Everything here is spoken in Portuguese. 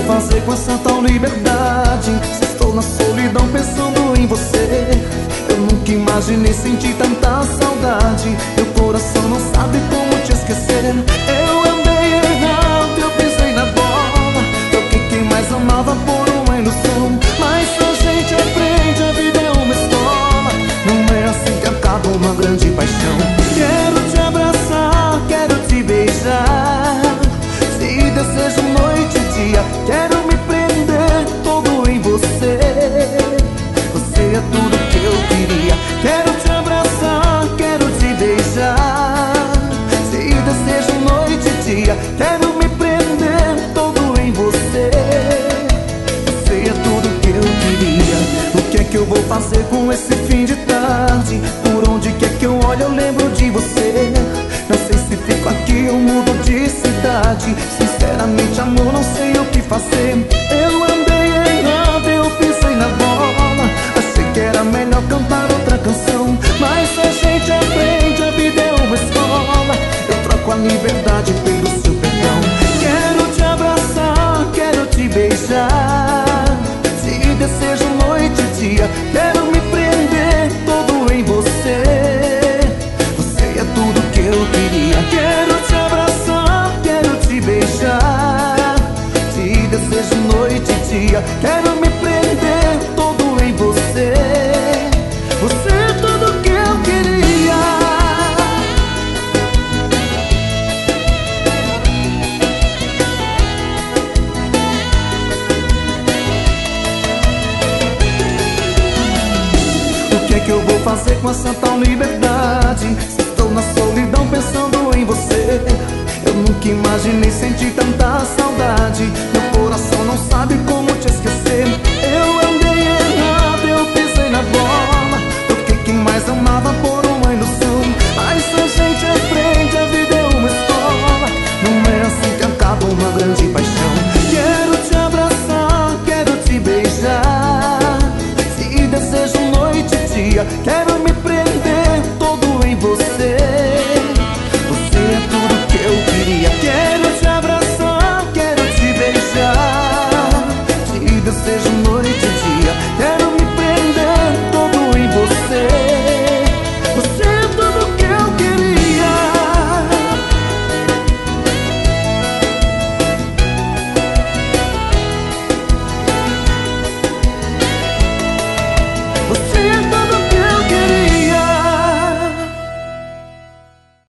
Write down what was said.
fazer com essa tal liberdade? Se estou na solidão pensando em você, eu nunca imaginei sentir tanta saudade. Meu coração não sabe como te esquecer. Eu andei errado, eu pisei na bola, toquei quem mais amava por uma ilusão. Mas a gente aprende, a vida é uma escola, não é assim que acaba uma grande paixão. Quero te abraçar, quero te beijar, se desejo noite e dia, quero me prender todo em você. Você é tudo que eu queria. Quero te abraçar, quero te beijar, se desejo noite e dia, quero me prender todo em você. Você é tudo que eu queria. O que é que eu vou fazer com esse fim de tarde? Por onde quer que eu olhe eu lembro de você. Não sei se fico aqui ou mudo de cidade. Sinceramente, amor, não sei o que fazer. Eu andei errado, eu pisei na bola, achei que era melhor cantar outra canção. Mas a gente aprende, a vida é uma escola, eu troco a liberdade pelo seu perdão. Quero te abraçar, quero te beijar, se desejo noite e dia, quero me prender todo em você. Você é tudo que eu queria. Quero te abraçar, quero te beijar, se desejo noite e dia, quero me prender todo em você. Você é tudo que eu queria. O que é que eu vou fazer com essa tal liberdade? Se estou na solidão pensando em você, eu nunca imaginei sentir tanta saudade. Meu coração não sabe como te esquecer.